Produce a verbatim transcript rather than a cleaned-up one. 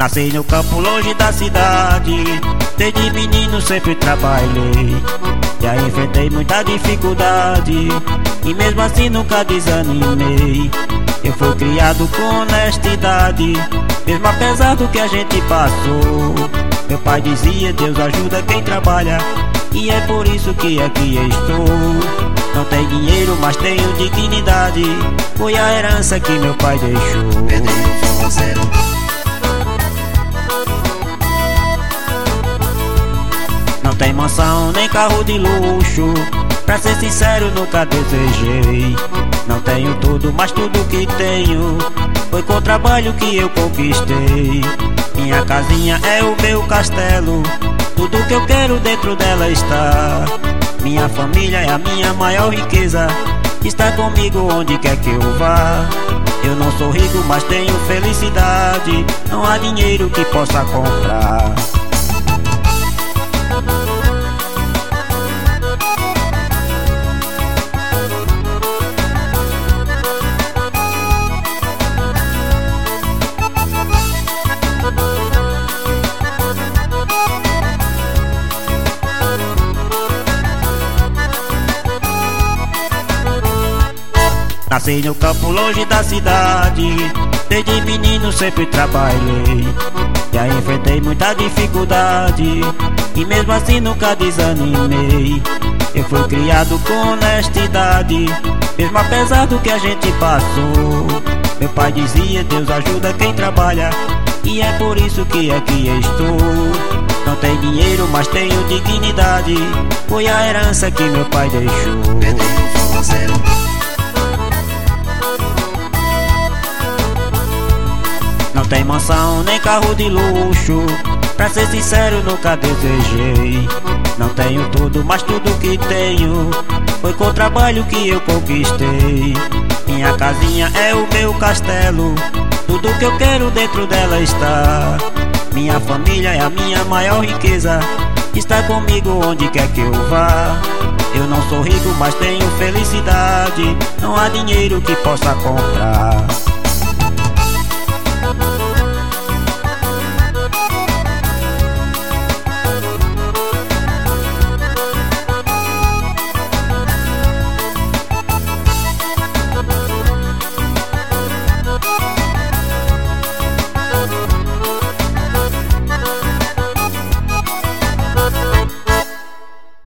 Nasci no campo longe da cidade, desde menino sempre trabalhei. Já enfrentei muita dificuldade e mesmo assim nunca desanimei. Eu fui criado com honestidade, mesmo apesar do que a gente passou. Meu pai dizia: Deus ajuda quem trabalha, e é por isso que aqui estou. Não tenho dinheiro, mas tenho dignidade, foi a herança que meu pai deixou. Não tem mansão nem carro de luxo, pra ser sincero nunca desejei. Não tenho tudo, mas tudo que tenho foi com o trabalho que eu conquistei. Minha casinha é o meu castelo, tudo que eu quero dentro dela está. Minha família é a minha maior riqueza, está comigo onde quer que eu vá. Eu não sou rico, mas tenho felicidade, não há dinheiro que possa comprar. Nasci no campo longe da cidade, desde menino sempre trabalhei. Já enfrentei muita dificuldade e mesmo assim nunca desanimei. Eu fui criado com honestidade, mesmo apesar do que a gente passou. Meu pai dizia: Deus ajuda quem trabalha, e é por isso que aqui estou. Não tenho dinheiro, mas tenho dignidade, foi a herança que meu pai deixou. Não tem mansão nem carro de luxo, pra ser sincero nunca desejei. Não tenho tudo, mas tudo que tenho foi com o trabalho que eu conquistei. Minha casinha é o meu castelo, tudo que eu quero dentro dela está. Minha família é a minha maior riqueza, está comigo onde quer que eu vá. Eu não sou rico, mas tenho felicidade, não há dinheiro que possa comprar.